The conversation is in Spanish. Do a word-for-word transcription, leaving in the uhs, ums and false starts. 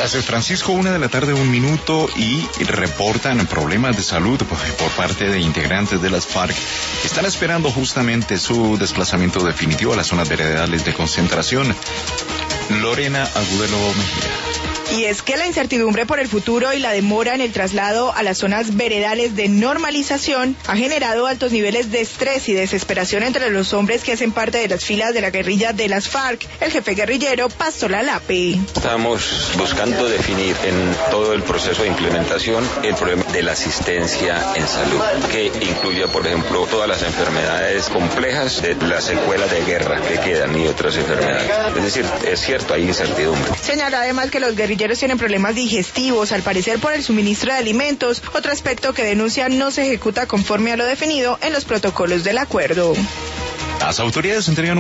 Gracias, Francisco. Una de la tarde, un minuto, y reportan problemas de salud por parte de integrantes de las FARC. Están esperando justamente su desplazamiento definitivo a las zonas veredales de concentración. Lorena Agudelo Mejía. Y es que la incertidumbre por el futuro y la demora en el traslado a las zonas veredales de normalización ha generado altos niveles de estrés y desesperación entre los hombres que hacen parte de las filas de la guerrilla de las FARC. El jefe guerrillero, Pastor Lalape. Estamos buscando definir en todo el proceso de implementación el problema de la asistencia en salud, que incluye, por ejemplo, todas las enfermedades complejas de las secuelas de guerra que quedan y otras enfermedades. Es decir, es cierto, hay incertidumbre. Señala además que los guerrilleros tienen problemas digestivos, al parecer por el suministro de alimentos, otro aspecto que denuncian no se ejecuta conforme a lo definido en los protocolos del acuerdo. Las autoridades entregan